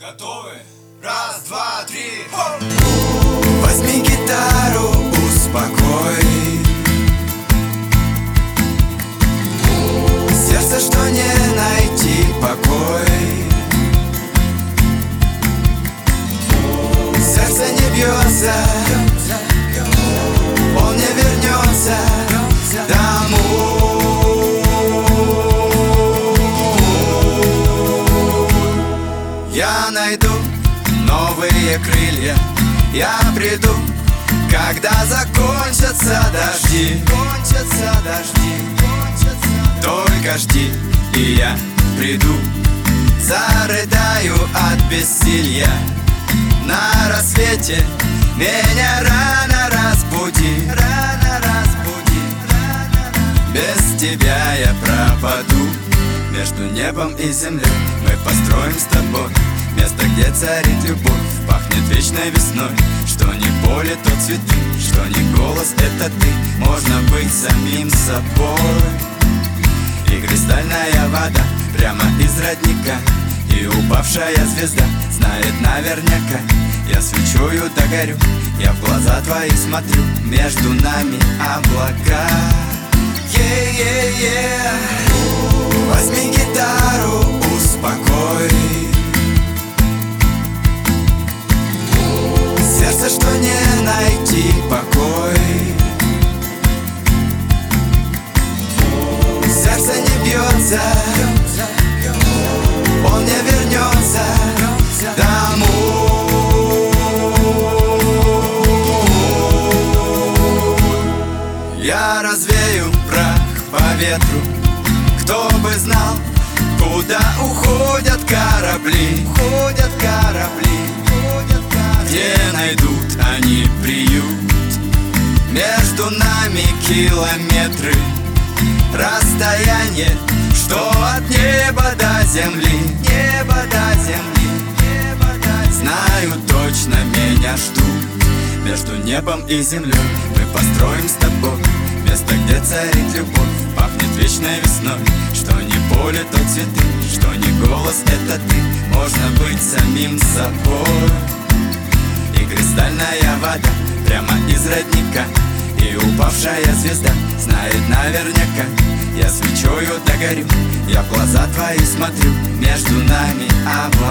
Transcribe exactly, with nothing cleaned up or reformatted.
Готовы? Раз, два, три. Возьми гитару, успокой сердце, что не найти покой. Сердце не бьется, он не вернется домой. Я найду новые крылья, я приду, когда закончатся дожди. Кончатся дожди, только жди, и я приду. Зарыдаю от бессилья на рассвете, меня рано разбуди. Рано разбуди, без тебя я пропаду. Между небом и землей мы построим с тобой место, где царит любовь. Пахнет вечной весной, что не поле, то цветы, что не голос, это ты. Можно быть самим собой. И кристальная вода прямо из родника, и упавшая звезда знает наверняка. Я свечую, догорю, я в глаза твои смотрю, между нами облака. Yeah-yeah-yeah. Возьми гитару, успокой сердце, что не найти покой. Сердце не бьется, он не вернется домой. Я развею прах по ветру, кто бы знал, куда уходят корабли. Уходят корабли, где найдут они приют. Между нами километры, расстояние, что от неба до земли. Небо до земли, небо до земли. Знаю точно, меня ждут. Между небом и землей мы построим с тобой место, где царит любовь. Пахнет вечной весной, что не поле, то цветы, что не голос, это ты. Можно быть самим собой. И кристальная вода прямо из родника, и упавшая звезда знает наверняка. Я свечою догорю, я в глаза твои смотрю, между нами облака.